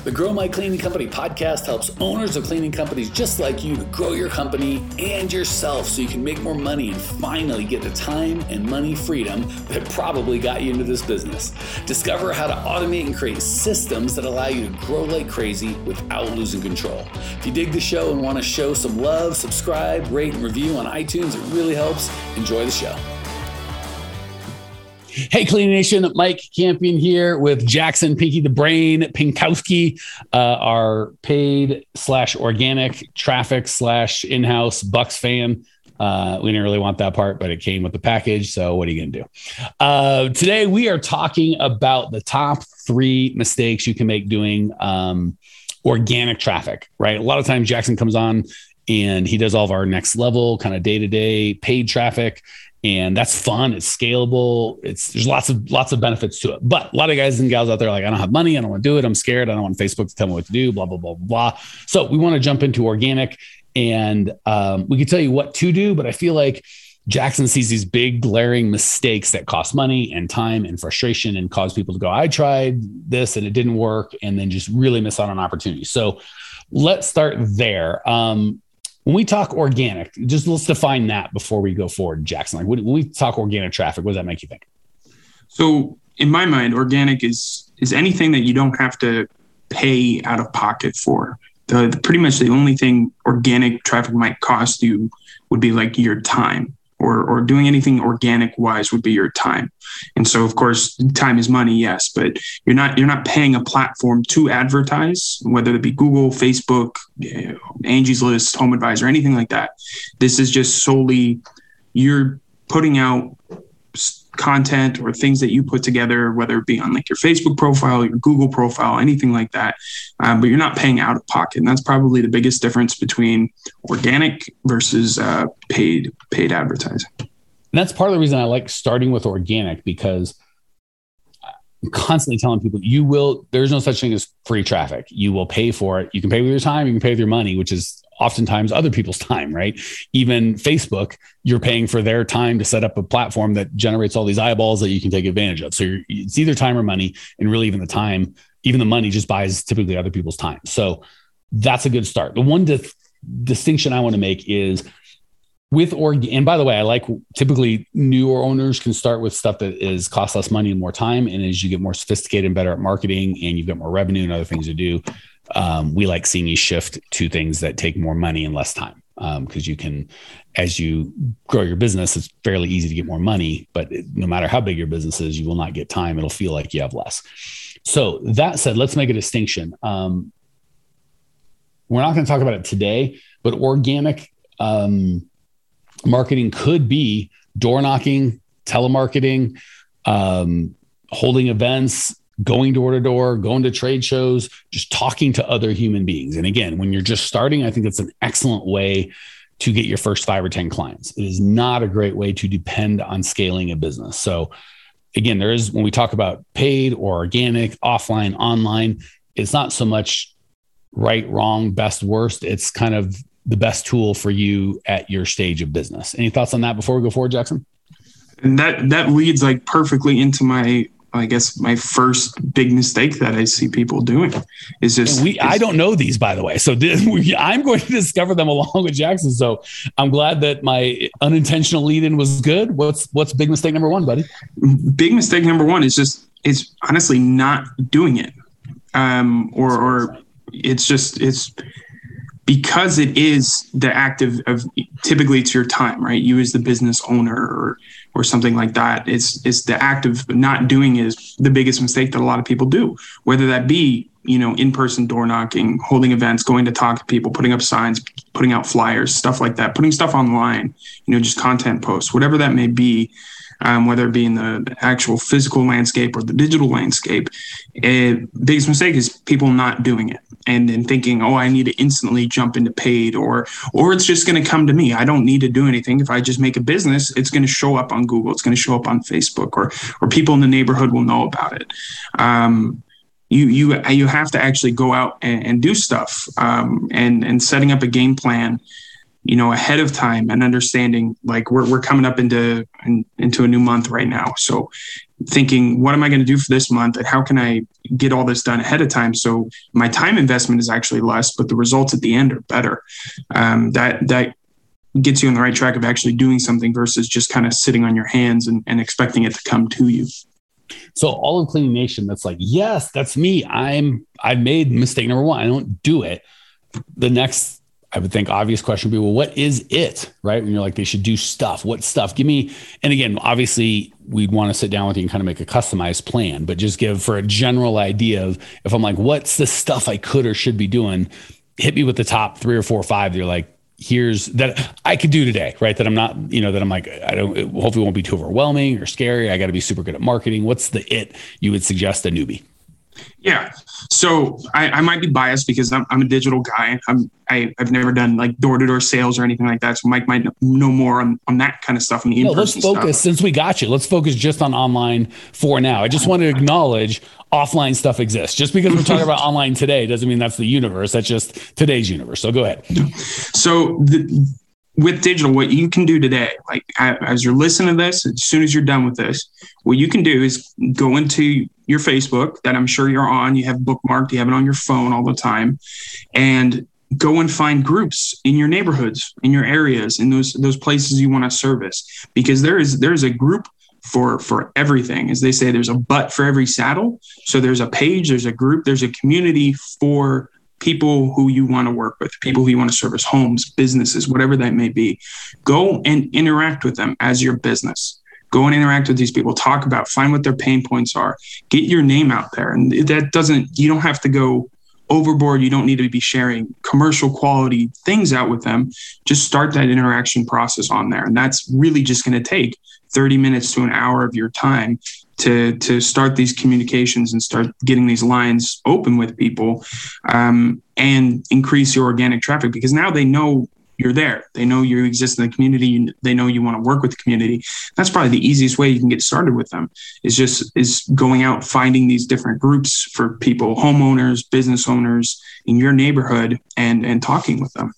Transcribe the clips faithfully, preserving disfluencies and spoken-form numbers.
The Grow My Cleaning Company podcast helps owners of cleaning companies just like you to grow your company and yourself so you can make more money and finally get the time and money freedom that probably got you into this business. Discover how to automate and create systems that allow you to grow like crazy without losing control. If you dig the show and want to show some love, subscribe, rate, and review on iTunes. It really helps. Enjoy the show. Hey, Cleaning Nation, Mike Campion here with Jackson Pinky the Brain Pinkowski, uh, our paid slash organic traffic slash in-house Bucks fan. Uh, we didn't really want that part, but it came with the package. So what are you going to do? Uh, today, we are talking about the top three mistakes you can make doing um, organic traffic, right? A lot of times Jackson comes on and he does all of our next level kind of day-to-day paid traffic. And that's fun. It's scalable. It's there's lots of lots of benefits to it. But a lot of guys and gals out there are like, I don't have money. I don't want to do it. I'm scared. I don't want Facebook to tell me what to do, blah, blah, blah, blah. So we want to jump into organic. And um, we can tell you what to do. But I feel like Jackson sees these big glaring mistakes that cost money and time and frustration and cause people to go, I tried this and it didn't work. And then just really miss out on opportunities. So let's start there. Um, When we talk organic, just let's define that before we go forward, Jackson. Like when we talk organic traffic, what does that make you think? So in my mind, organic is is anything that you don't have to pay out of pocket for. The, the pretty much the only thing organic traffic might cost you would be like your time, or or doing anything organic wise would be your time. And so of course, time is money, yes, but you're not you're not paying a platform to advertise, whether it be Google, Facebook, you know, Angie's List, Home Advisor, anything like that. This is just solely you're putting out content or things that you put together, whether it be on like your Facebook profile, your Google profile, anything like that. Um, but you're not paying out of pocket. And that's probably the biggest difference between organic versus uh, paid paid advertising. And that's part of the reason I like starting with organic, because I'm constantly telling people you will, there's no such thing as free traffic. You will pay for it. You can pay with your time, you can pay with your money, which is oftentimes other people's time, right? Even Facebook, you're paying for their time to set up a platform that generates all these eyeballs that you can take advantage of. So you're, it's either time or money, and really even the time, even the money just buys typically other people's time. So that's a good start. The one di- distinction I want to make is with org. And by the way, I like typically newer owners can start with stuff that is cost less money and more time. And as you get more sophisticated and better at marketing and you've got more revenue and other things to do, um, we like seeing you shift to things that take more money and less time. Um, because you can, as you grow your business, it's fairly easy to get more money, but no matter how big your business is, you will not get time. It'll feel like you have less. So that said, let's make a distinction. Um, we're not going to talk about it today, but organic, um, marketing could be door knocking, telemarketing, um, holding events, going door to door, going to trade shows, just talking to other human beings. And again, when you're just starting, I think that's an excellent way to get your first five or ten clients. It is not a great way to depend on scaling a business. So again, there is, when we talk about paid or organic, offline, online, it's not so much right, wrong, best, worst. It's kind of the best tool for you at your stage of business. Any thoughts on that before we go forward, Jackson? And that, that leads like perfectly into my, I guess my first big mistake that I see people doing is just, we, I don't know these, by the way. So this, we, I'm going to discover them along with Jackson. So I'm glad that my unintentional lead in was good. What's, what's big mistake number one, buddy? Big mistake number one is just, it's honestly not doing it. Um, or, or it's just, it's, because it is the act of, of typically it's your time, right? You as the business owner or or something like that. It's it's the act of not doing is the biggest mistake that a lot of people do, whether that be, you know, in-person door knocking, holding events, going to talk to people, putting up signs, putting out flyers, stuff like that, putting stuff online, you know, just content posts, whatever that may be. Um, whether it be in the actual physical landscape or the digital landscape, a biggest mistake is people not doing it and then thinking, oh, I need to instantly jump into paid or or it's just going to come to me. I don't need to do anything. If I just make a business, it's going to show up on Google. It's going to show up on Facebook or or people in the neighborhood will know about it. Um, you you you have to actually go out and, and do stuff um, and and setting up a game plan, you know, ahead of time and understanding like we're we're coming up into in, into a new month right now. So thinking, what am I going to do for this month and how can I get all this done ahead of time. So my time investment is actually less, but the results at the end are better. Um, that, that gets you on the right track of actually doing something versus just kind of sitting on your hands and, and expecting it to come to you. So all of Cleaning Nation, that's like, yes, that's me. I'm, I've made mistake number one. I don't do it. The next, I would think, obvious question would be, well, what is it? Right. When you're like, they should do stuff. What stuff? Give me, and again, obviously we'd want to sit down with you and kind of make a customized plan, but just give for a general idea of, if I'm like, what's the stuff I could or should be doing? Hit me with the top three or four or five. You're like, here's that I could do today, right? That I'm not, you know, that I'm like, I don't, it hopefully won't be too overwhelming or scary. I got to be super good at marketing. What's the it you would suggest a newbie? Yeah. So I, I might be biased because I'm, I'm a digital guy. I'm, I, I've never done like door-to-door sales or anything like that. So Mike might know more on, on that kind of stuff. And no, let's focus, stuff. Since we got you, let's focus just on online for now. I just want to acknowledge offline stuff exists. Just because we're talking about online today doesn't mean that's the universe. That's just today's universe. So go ahead. So the, with digital, what you can do today, like as you're listening to this, as soon as you're done with this, what you can do is go into your Facebook that I'm sure you're on, you have bookmarked, you have it on your phone all the time, and go and find groups in your neighborhoods, in your areas, in those those places you want to service, because there is there's a group for for everything. As they say, there's a butt for every saddle. So there's a page, there's a group, there's a community for people who you want to work with, people who you want to service, homes, businesses, whatever that may be. Go and interact with them as your business. Go and interact with these people, talk about, find what their pain points are, get your name out there. And that doesn't, you don't have to go overboard. You don't need to be sharing commercial quality things out with them. Just start that interaction process on there. And that's really just going to take thirty minutes to an hour of your time to, to start these communications and start getting these lines open with people, um, and increase your organic traffic, because now they know you're there. They know you exist in the community. They know you want to work with the community. That's probably the easiest way you can get started with them, is just is going out, finding these different groups for people, homeowners, business owners in your neighborhood, and, and talking with them.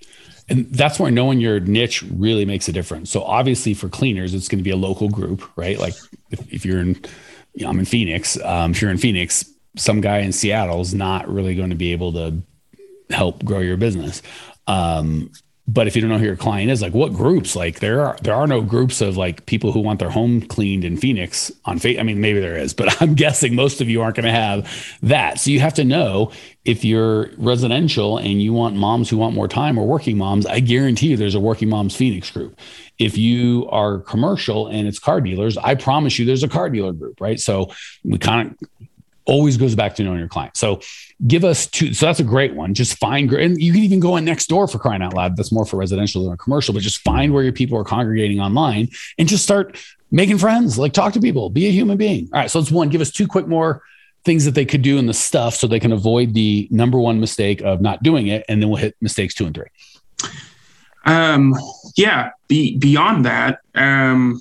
And that's where knowing your niche really makes a difference. So obviously for cleaners, it's going to be a local group, right? Like if, if you're in, you know, I'm in Phoenix, um, if you're in Phoenix, some guy in Seattle is not really going to be able to help grow your business. Um, But if you don't know who your client is, like what groups, like there are, there are no groups of like people who want their home cleaned in Phoenix on Facebook. I mean, maybe there is, but I'm guessing most of you aren't going to have that. So you have to know if you're residential and you want moms who want more time, or working moms, I guarantee you there's a Working Moms Phoenix group. If you are commercial and it's car dealers, I promise you there's a car dealer group, right? So we kind of always goes back to knowing your client. So give us two. So that's a great one. Just find, and you can even go in next door, for crying out loud. That's more for residential than commercial, but just find where your people are congregating online and just start making friends, like talk to people, be a human being. All right. So it's one, give us two quick more things that they could do in the stuff so they can avoid the number one mistake of not doing it. And then we'll hit mistakes two and three. Um, yeah. Be, beyond that, um,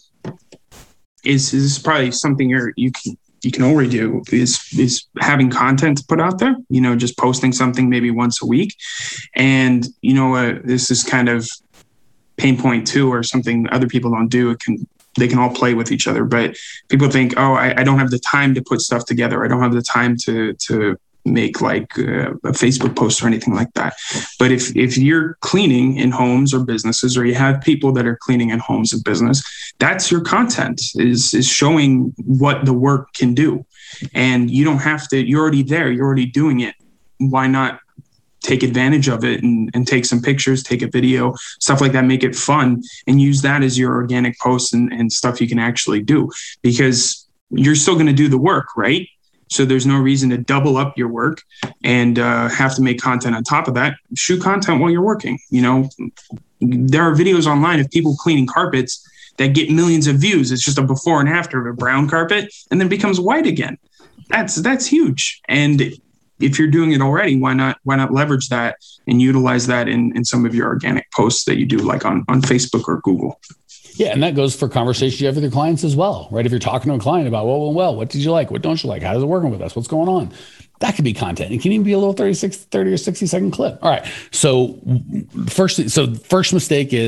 is, is probably something you're, you can, you can already do is, is having content to put out there, you know, just posting something maybe once a week. And, you know, uh, this is kind of pain point two, or something other people don't do. It can, they can all play with each other, but people think, oh, I, I don't have the time to put stuff together. I don't have the time to, to make like uh, a Facebook post or anything like that. But if, if you're cleaning in homes or businesses, or you have people that are cleaning in homes and business, that's your content, is, is showing what the work can do. And you don't have to, you're already there. You're already doing it. Why not take advantage of it and, and take some pictures, take a video, stuff like that, make it fun, and use that as your organic posts and, and stuff you can actually do, because you're still going to do the work, right? So there's no reason to double up your work and uh, have to make content on top of that. Shoot content while you're working. You know, there are videos online of people cleaning carpets that get millions of views. It's just a before and after of a brown carpet and then becomes white again. That's that's huge. And if you're doing it already, why not why not leverage that and utilize that in, in some of your organic posts that you do, like on, on Facebook or Google. Yeah. And that goes for conversations you have with your clients as well, right? If you're talking to a client about, well, well, well, what did you like? What don't you like? How's it working with us? What's going on? That could be content. It can even be a little thirty-six, thirty or sixty second clip. All right. So first, so first mistake is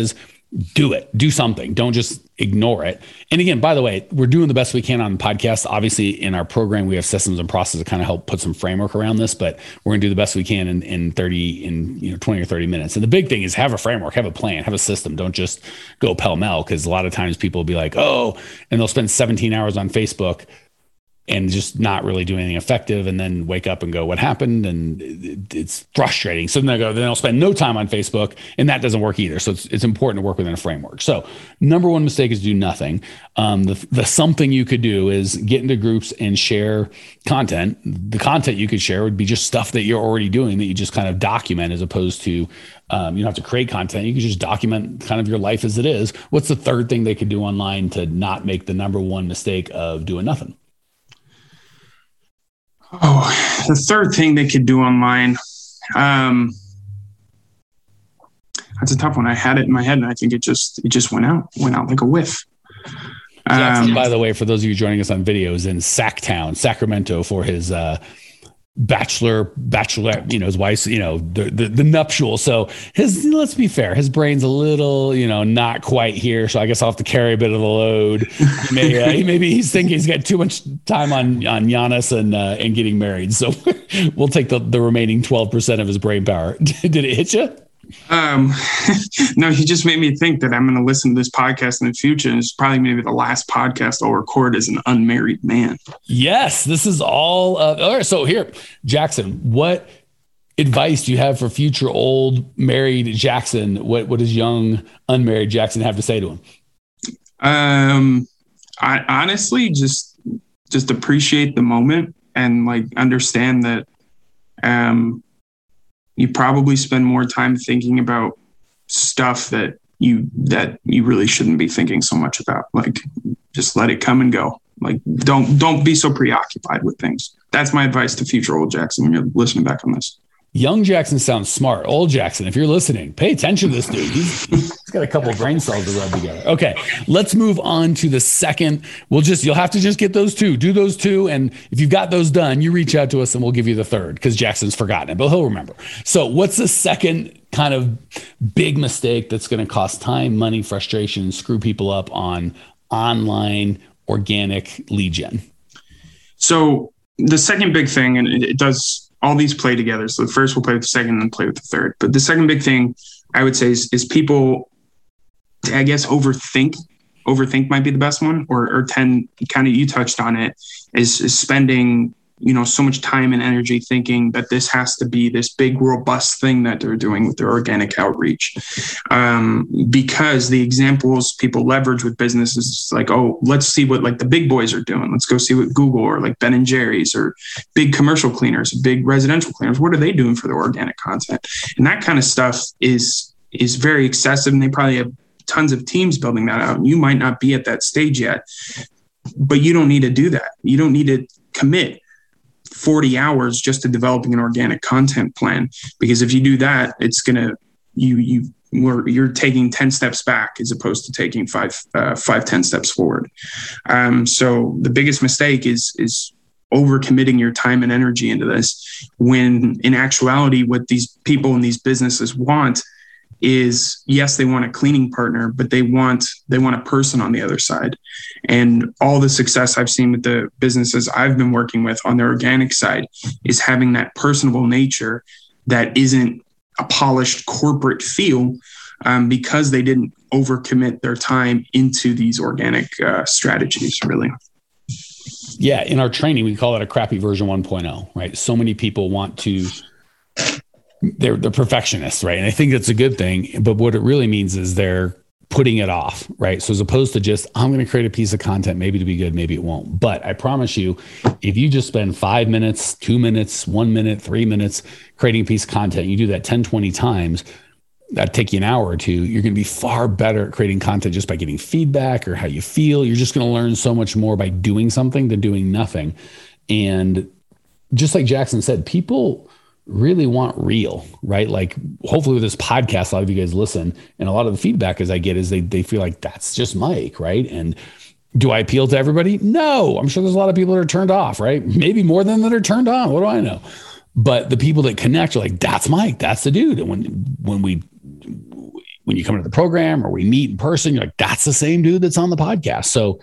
do it, do something. Don't just ignore it. And again, by the way, we're doing the best we can on podcasts. Obviously in our program, we have systems and processes to kind of help put some framework around this, but we're going to do the best we can in, in thirty, in, you know, twenty or thirty minutes. And the big thing is have a framework, have a plan, have a system. Don't just go pell mell. Cause a lot of times people will be like, oh, and they'll spend seventeen hours on Facebook and just not really do anything effective, and then wake up and go, what happened? And it, it's frustrating. So then they go, then they'll spend no time on Facebook, and that doesn't work either. So it's, it's important to work within a framework. So number one mistake is do nothing. Um, the, the something you could do is get into groups and share content. The content you could share would be just stuff that you're already doing that you just kind of document, as opposed to, um, you don't have to create content. You can just document kind of your life as it is. What's the third thing they could do online to not make the number one mistake of doing nothing? Oh, the third thing they could do online. Um, that's a tough one. I had it in my head and I think it just, it just went out, went out like a whiff. Jackson, Um, by the way, for those of you joining us on video, is in Sacktown, Sacramento for his, uh, bachelor, bachelorette, you know, his wife's, you know, the, the, the nuptial. So his, let's be fair, his brain's a little, you know, not quite here. So I guess I'll have to carry a bit of the load. Maybe, uh, maybe he's thinking he's got too much time on, on Giannis and, uh, and getting married. So we'll take the, the remaining twelve percent of his brain power. Did it hit you? Um, no, he just made me think that I'm going to listen to this podcast in the future. And it's probably maybe the last podcast I'll record as an unmarried man. Yes, this is all. Uh, all right. So here, Jackson, what advice do you have for future old married Jackson? What, what does young unmarried Jackson have to say to him? Um, I honestly just, just appreciate the moment and like understand that, um, you probably spend more time thinking about stuff that you that you really shouldn't be thinking so much about. Like, just let it come and go. Like, don't don't be so preoccupied with things. That's my advice to future old Jackson when you're listening back on this. Young Jackson sounds smart. Old Jackson, if you're listening, pay attention to this dude. He's, he's got a couple of brain cells to rub together. Okay, let's move on to the second. We'll just, you'll have to just get those two. Do those two. And if you've got those done, you reach out to us and we'll give you the third, because Jackson's forgotten it, but he'll remember. So what's the second kind of big mistake that's going to cost time, money, frustration, screw people up on online organic lead gen? So the second big thing, and it does, all these play together. So the first will play with the second and then play with the third. But the second big thing I would say is, is people, I guess, overthink. Overthink might be the best one, or, or tend, kind of, you touched on it, is, is spending, you know, so much time and energy thinking that this has to be this big, robust thing that they're doing with their organic outreach. Um, because the examples people leverage with businesses is like, oh, let's see what like the big boys are doing. Let's go see what Google or like Ben and Jerry's or big commercial cleaners, big residential cleaners, what are they doing for their organic content? And that kind of stuff is, is very excessive. And they probably have tons of teams building that out. And you might not be at that stage yet, but you don't need to do that. You don't need to commit forty hours just to developing an organic content plan, because if you do that, it's going to, you, you, were, you're taking ten steps back as opposed to taking five, uh, five, ten steps forward. Um, so the biggest mistake is, is overcommitting your time and energy into this, when in actuality, what these people in these businesses want is, yes, they want a cleaning partner, but they want, they want a person on the other side. And all the success I've seen with the businesses I've been working with on the organic side is having that personable nature that isn't a polished corporate feel, um, because they didn't overcommit their time into these organic uh, strategies, really. Yeah. In our training, we call it a crappy version one point oh, right? So many people want to, they're, they're perfectionists, right? And I think that's a good thing, but what it really means is they're putting it off, right? So as opposed to just, I'm going to create a piece of content, maybe to be good, maybe it won't. But I promise you, if you just spend five minutes, two minutes, one minute, three minutes creating a piece of content, you do that ten, twenty times, that'd take you an hour or two. You're going to be far better at creating content just by getting feedback or how you feel. You're just going to learn so much more by doing something than doing nothing. And just like Jackson said, people really want real, right? Like hopefully with this podcast, a lot of you guys listen, and a lot of the feedback as I get is they, they feel like that's just Mike, right? And do I appeal to everybody? No, I'm sure there's a lot of people that are turned off, right? Maybe more than that are turned on. What do I know? But the people that connect are like, that's Mike, that's the dude. And when, when we, when you come to the program or we meet in person, you're like, that's the same dude that's on the podcast. So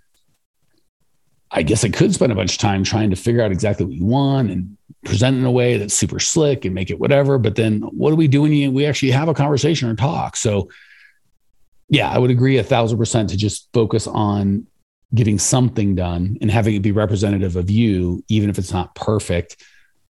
I guess I could spend a bunch of time trying to figure out exactly what you want and present it in a way that's super slick and make it whatever. But then what do we do when we actually have a conversation or talk? So yeah, I would agree a thousand percent to just focus on getting something done and having it be representative of you, even if it's not perfect.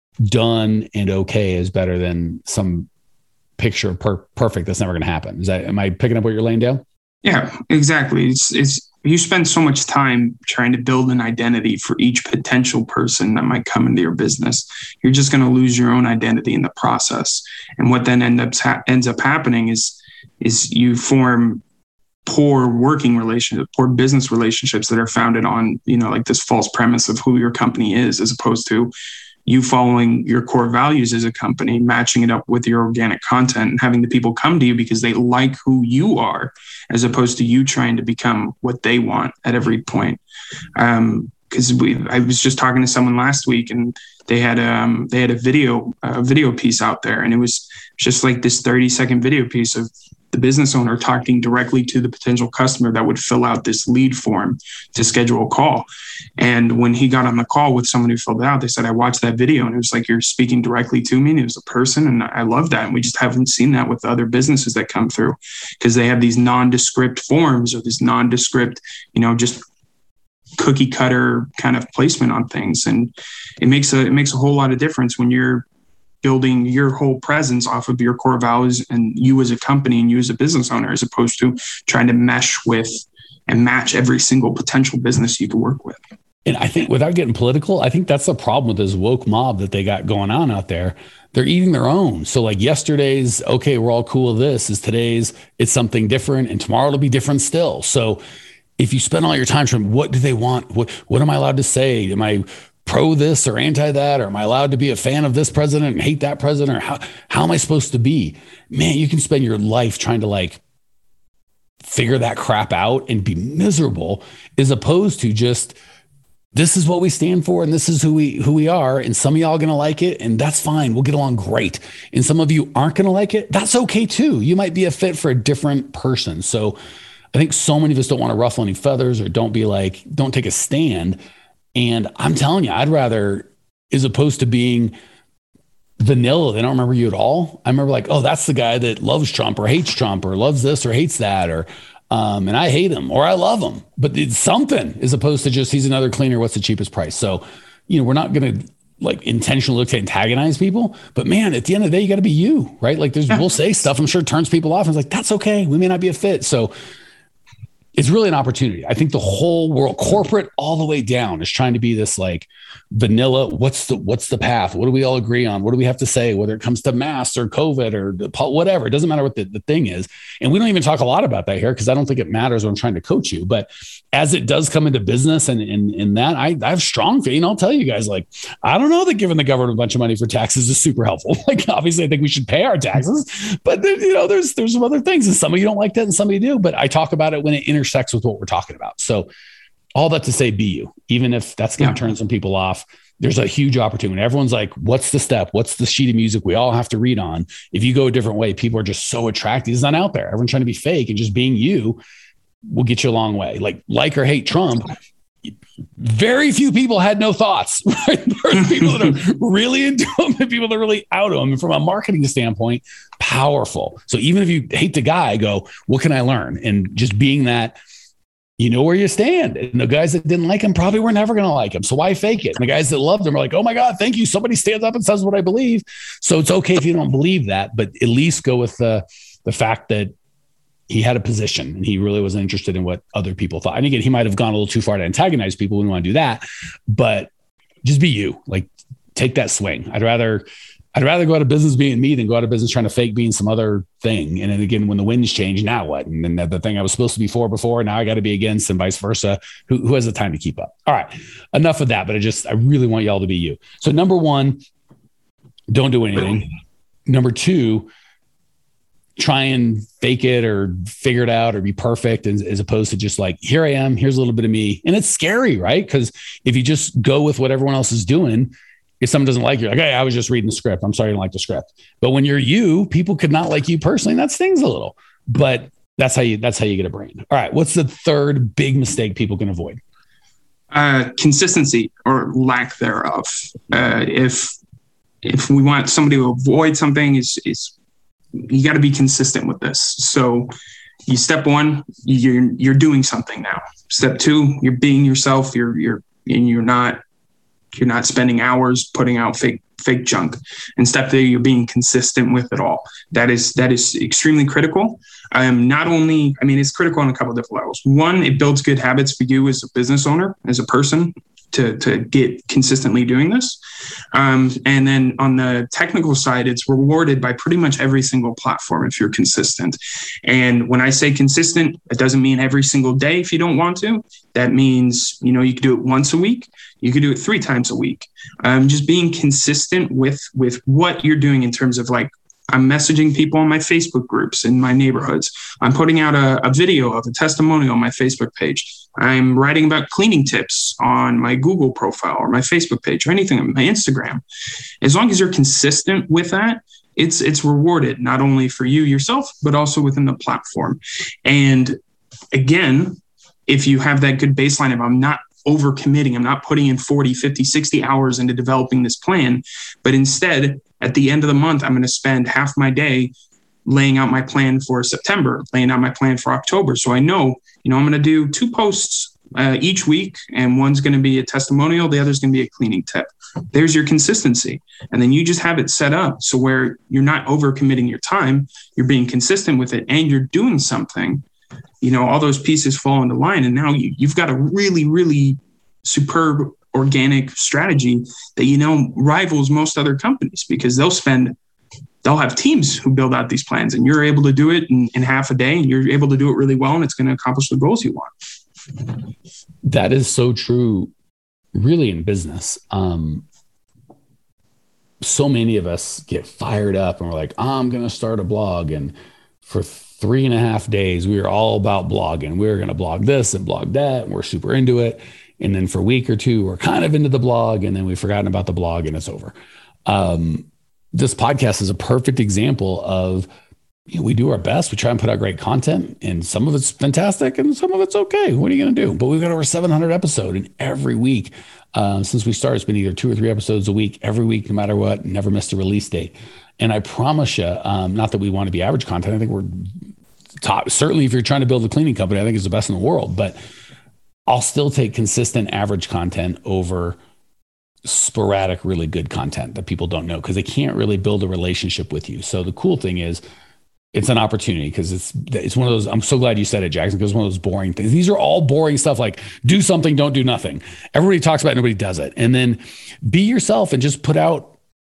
Done and okay is better than some picture per- perfect that's never going to happen. Is that, am I picking up what you're laying down? Yeah, exactly. It's, it's, you spend so much time trying to build an identity for each potential person that might come into your business. You're just going to lose your own identity in the process. And what then end up ha- ends up happening is, is you form poor working relationships, poor business relationships that are founded on, you know, like this false premise of who your company is, as opposed to you following your core values as a company, matching it up with your organic content and having the people come to you because they like who you are, as opposed to you trying to become what they want at every point. Um, Because we, I was just talking to someone last week, and they had um they had a video a video piece out there, and it was just like this thirty second video piece of the business owner talking directly to the potential customer that would fill out this lead form to schedule a call. And when he got on the call with someone who filled it out, they said, I watched that video and it was like, you're speaking directly to me. And it was a person. And I love that. And we just haven't seen that with other businesses that come through, because they have these nondescript forms or this nondescript, you know, just cookie cutter kind of placement on things. And it makes a, it makes a whole lot of difference when you're building your whole presence off of your core values and you as a company and you as a business owner, as opposed to trying to mesh with and match every single potential business you can work with. And I think, without getting political, I think that's the problem with this woke mob that they got going on out there. They're eating their own. So like yesterday's, okay, we're all cool with this, is today's, it's something different, and tomorrow it'll be different still. So if you spend all your time trying, what do they want? What, what am I allowed to say? Am I pro this or anti that? Or am I allowed to be a fan of this president and hate that president? Or how, how am I supposed to be? Man, you can spend your life trying to like figure that crap out and be miserable, as opposed to just, this is what we stand for and this is who we who we are. And some of y'all are going to like it, and that's fine. We'll get along great. And some of you aren't going to like it. That's okay too. You might be a fit for a different person. So I think so many of us don't want to ruffle any feathers or don't be like, don't take a stand. And I'm telling you, I'd rather, as opposed to being vanilla, they don't remember you at all. I remember like, oh, that's the guy that loves Trump or hates Trump or loves this or hates that, or, um, and I hate him or I love him, but it's something, as opposed to just, he's another cleaner. What's the cheapest price? So, you know, we're not going to like intentionally look to antagonize people, but man, at the end of the day, you got to be you, right? Like there's, we'll say stuff, I'm sure it turns people off. And it's like, that's okay. We may not be a fit. So it's really an opportunity. I think the whole world, corporate all the way down, is trying to be this like vanilla. What's the, what's the path? What do we all agree on? What do we have to say, whether it comes to masks or COVID or the, whatever, it doesn't matter what the, the thing is. And we don't even talk a lot about that here, because I don't think it matters when I'm trying to coach you. But as it does come into business and in, in that, I, I have strong faith. And I'll tell you guys, like, I don't know that giving the government a bunch of money for taxes is super helpful. Like, obviously I think we should pay our taxes, but there, you know, there's, there's some other things, and some of you don't like that and some of you do, but I talk about it when it intersects with what we're talking about. So all that to say, be you, even if that's going to yeah. turn some people off. There's a huge opportunity. Everyone's like, what's the step? What's the sheet of music we all have to read on? If you go a different way, people are just so attracted. It's not out there. Everyone's trying to be fake, and just being you will get you a long way. Like, like or hate Trump. Very few people had no thoughts, right? There's people that are really into him and people that are really out of him. And from a marketing standpoint, powerful. So even if you hate the guy, go, what can I learn? And just being that, you know where you stand. And the guys that didn't like him probably were never going to like him. So why fake it? And the guys that loved him are like, oh my God, thank you. Somebody stands up and says what I believe. So it's okay if you don't believe that, but at least go with the, the fact that he had a position and he really wasn't interested in what other people thought. And again, he might've gone a little too far to antagonize people. We don't want to do that, but just be you. Like, take that swing. I'd rather, I'd rather go out of business being me than go out of business trying to fake being some other thing. And then again, when the winds change, now what? And then the thing I was supposed to be for before, now I got to be against, and vice versa. Who, who has the time to keep up? All right, enough of that. But I just, I really want y'all to be you. So number one, don't do anything. Number two, try and fake it or figure it out or be perfect, as, as opposed to just like, here I am, here's a little bit of me. And it's scary, right? Because if you just go with what everyone else is doing, if someone doesn't like you, like, hey, I was just reading the script. I'm sorry you don't like the script. But when you're you, people could not like you personally, and that stings a little. but that's how you, that's how you get a brand. All right. What's the third big mistake people can avoid? Uh, consistency or lack thereof. Uh, if, if we want somebody to avoid something, is is you got to be consistent with this. So you step one, you're, you're doing something now. Step two, you're being yourself. You're, you're, and you're not, you're not spending hours putting out fake, fake junk. And step three, you're being consistent with it all. That is, that is extremely critical. Um, not only, I mean, it's critical on a couple of different levels. One, it builds good habits for you as a business owner, as a person, to, to get consistently doing this. Um, and then on the technical side, it's rewarded by pretty much every single platform if you're consistent. And when I say consistent, it doesn't mean every single day if you don't want to. That means, you know, you could do it once a week. You could do it three times a week. Um, just being consistent with, with what you're doing in terms of like, I'm messaging people on my Facebook groups in my neighborhoods. I'm putting out a, a video of a testimonial on my Facebook page. I'm writing about cleaning tips on my Google profile or my Facebook page or anything on my Instagram. As long as you're consistent with that, it's it's rewarded not only for you yourself, but also within the platform. And again, if you have that good baseline of I'm not overcommitting, I'm not putting in forty, fifty, sixty hours into developing this plan, but instead at the end of the month, I'm going to spend half my day laying out my plan for September, laying out my plan for October. So I know, you know, I'm going to do two posts uh, each week, and one's going to be a testimonial. The other's going to be a cleaning tip. There's your consistency. And then you just have it set up so where you're not overcommitting your time, you're being consistent with it, and you're doing something. You know, all those pieces fall into line. And now you, you've got a really, really superb organic strategy that, you know, rivals most other companies, because they'll spend, they'll have teams who build out these plans, and you're able to do it in, in half a day, and you're able to do it really well, and it's going to accomplish the goals you want. That is so true, really, in business. Um, so many of us get fired up and we're like, I'm going to start a blog. And for three and a half days, we were all about blogging. We were going to blog this and blog that, and we're super into it. And then for a week or two, we're kind of into the blog, and then we've forgotten about the blog, and it's over. Um, this podcast is a perfect example of, you know, we do our best. We try and put out great content, and some of it's fantastic and some of it's okay. What are you going to do? But we've got over seven hundred episodes, and every week um, since we started, it's been either two or three episodes a week, every week, no matter what, never missed a release date. And I promise you, um, not that we want to be average content. I think we're top. Certainly, if you're trying to build a cleaning company, I think it's the best in the world. But I'll still take consistent average content over sporadic, really good content that people don't know, because they can't really build a relationship with you. So the cool thing is it's an opportunity, because it's, it's one of those, I'm so glad you said it, Jackson, because it's one of those boring things. These are all boring stuff, like do something, don't do nothing. Everybody talks about it, nobody does it. And then be yourself and just put out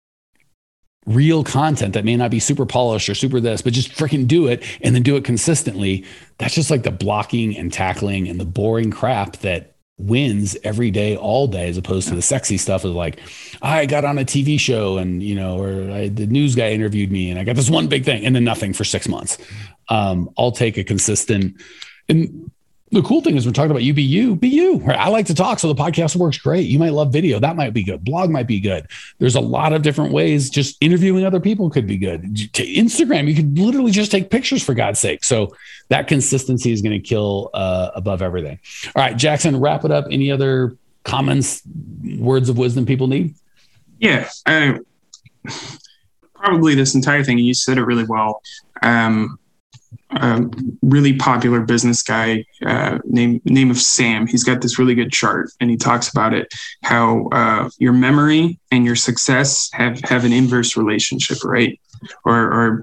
real content that may not be super polished or super this, but just freaking do it, and then do it consistently. That's just like the blocking and tackling and the boring crap that wins every day, all day, as opposed to the sexy stuff of like, I got on a T V show, and, you know, or I, the news guy interviewed me, and I got this one big thing, and then nothing for six months. Um, I'll take a consistent, and the cool thing is we're talking about you be you, be you. Right? I like to talk, so the podcast works great. You might love video. That might be good. Blog might be good. There's a lot of different ways. Just interviewing other people could be good. Instagram, you could literally just take pictures, for God's sake. So that consistency is going to kill uh, above everything. All right, Jackson, wrap it up. Any other comments, words of wisdom people need? Yeah, uh, probably this entire thing. You said it really well. Um, a really popular business guy, uh, name name of Sam. He's got this really good chart, and he talks about it, how uh, your memory and your success have, have an inverse relationship, right? Or, or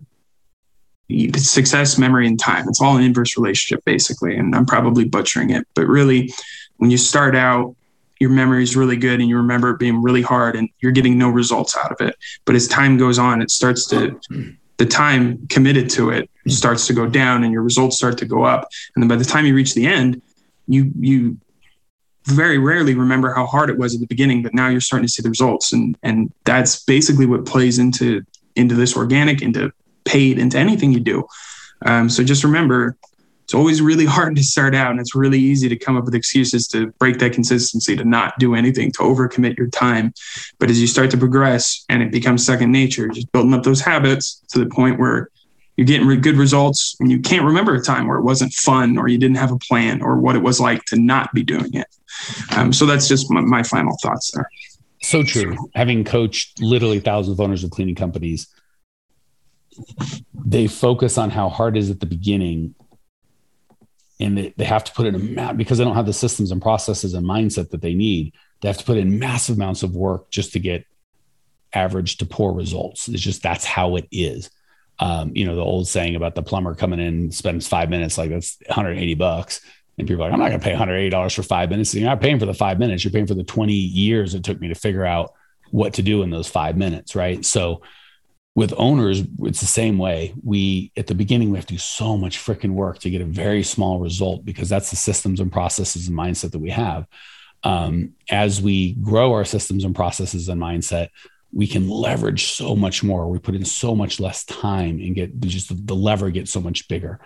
success, memory, and time. It's all an inverse relationship, basically. And I'm probably butchering it, but really, when you start out, your memory is really good and you remember it being really hard, and you're getting no results out of it. But as time goes on, it starts to, the time committed to it starts to go down, and your results start to go up. And then by the time you reach the end, you you very rarely remember how hard it was at the beginning, but now you're starting to see the results. And and that's basically what plays into into this organic, into paid, into anything you do. Um, so just remember, it's always really hard to start out, and it's really easy to come up with excuses to break that consistency, to not do anything, to overcommit your time. But as you start to progress and it becomes second nature, just building up those habits to the point where you're getting re- good results, and you can't remember a time where it wasn't fun or you didn't have a plan or what it was like to not be doing it. Um, so that's just my, my final thoughts there. So true. Having coached literally thousands of owners of cleaning companies, they focus on how hard it is at the beginning, and they, they have to put in a amount because they don't have the systems and processes and mindset that they need. They have to put in massive amounts of work just to get average to poor results. It's just, that's how it is. Um, you know, the old saying about the plumber coming in, spends five minutes, like that's one hundred eighty bucks. And people are like, I'm not going to pay one hundred eighty dollars for five minutes. You're not paying for the five minutes. You're paying for the twenty years it took me to figure out what to do in those five minutes. Right. So with owners, it's the same way. We, at the beginning, we have to do so much freaking work to get a very small result because that's the systems and processes and mindset that we have. Um, as we grow our systems and processes and mindset, we can leverage so much more. We put in so much less time and get just the lever gets so much bigger.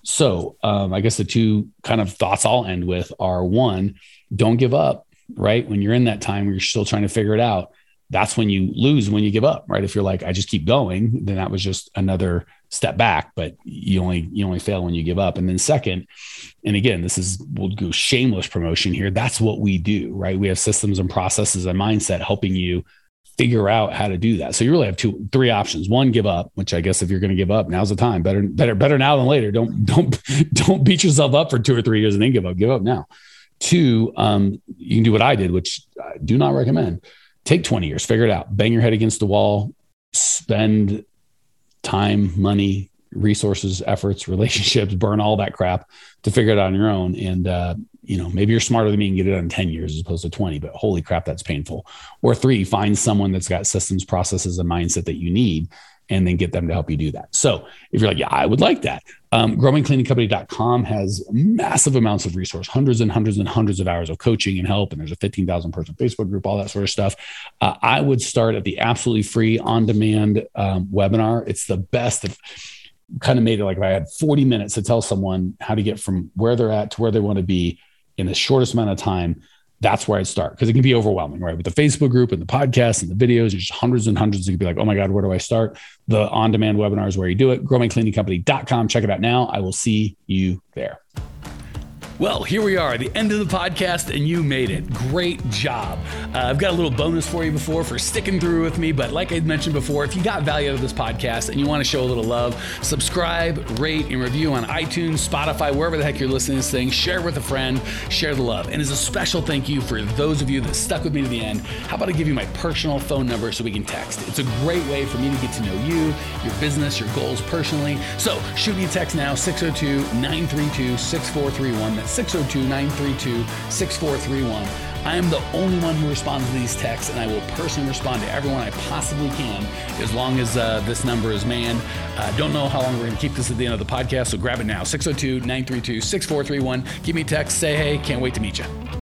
So um, I guess the two kind of thoughts I'll end with are, one, don't give up, right? When you're in that time where you're still trying to figure it out, that's when you lose, when you give up, right? If you're like, I just keep going, then that was just another step back, but you only, you only fail when you give up. And then second, and again, this is, we'll do shameless promotion here. That's what we do, right? We have systems and processes and mindset helping you figure out how to do that. So you really have two, three options. One, give up, which I guess if you're going to give up, now's the time. Better, better, better now than later. Don't, don't, don't beat yourself up for two or three years and then give up. Give up now. Two, um, you can do what I did, which I do not recommend. Take twenty years, figure it out, bang your head against the wall, spend time, money, resources, efforts, relationships, burn all that crap to figure it out on your own. And, uh, you know, maybe you're smarter than me and get it done in ten years as opposed to twenty, but holy crap, that's painful. Or three, find someone that's got systems, processes, and mindset that you need, and then get them to help you do that. So if you're like, yeah, I would like that. Um, growing cleaning company dot com has massive amounts of resource, hundreds and hundreds and hundreds of hours of coaching and help. And there's a fifteen thousand person Facebook group, all that sort of stuff. Uh, I would start at the absolutely free on-demand um, webinar. It's the best. If, kind of made it like if I had forty minutes to tell someone how to get from where they're at to where they want to be in the shortest amount of time, that's where I'd start, because it can be overwhelming, right? With the Facebook group and the podcast and the videos, there's just hundreds and hundreds. You could be like, oh my God, where do I start? The on-demand webinar is where you do it. growing cleaning company dot com. Check it out now. I will see you there. Well, here we are, the end of the podcast, and you made it. Great job. Uh, I've got a little bonus for you before for sticking through with me, but like I mentioned before, if you got value out of this podcast and you want to show a little love, subscribe, rate, and review on iTunes, Spotify, wherever the heck you're listening to this thing. Share with a friend, share the love. And as a special thank you for those of you that stuck with me to the end, how about I give you my personal phone number so we can text? It's a great way for me to get to know you, your business, your goals personally. So shoot me a text now, six oh two, nine three two, six four three one. That's six oh two, nine three two, six four three one. I am the only one who responds to these texts, and I will personally respond to everyone I possibly can as long as uh, this number is manned. Uh, don't know how long we're going to keep this at the end of the podcast, so grab it now, six oh two, nine three two, six four three one. Give me a text, say hey, can't wait to meet you.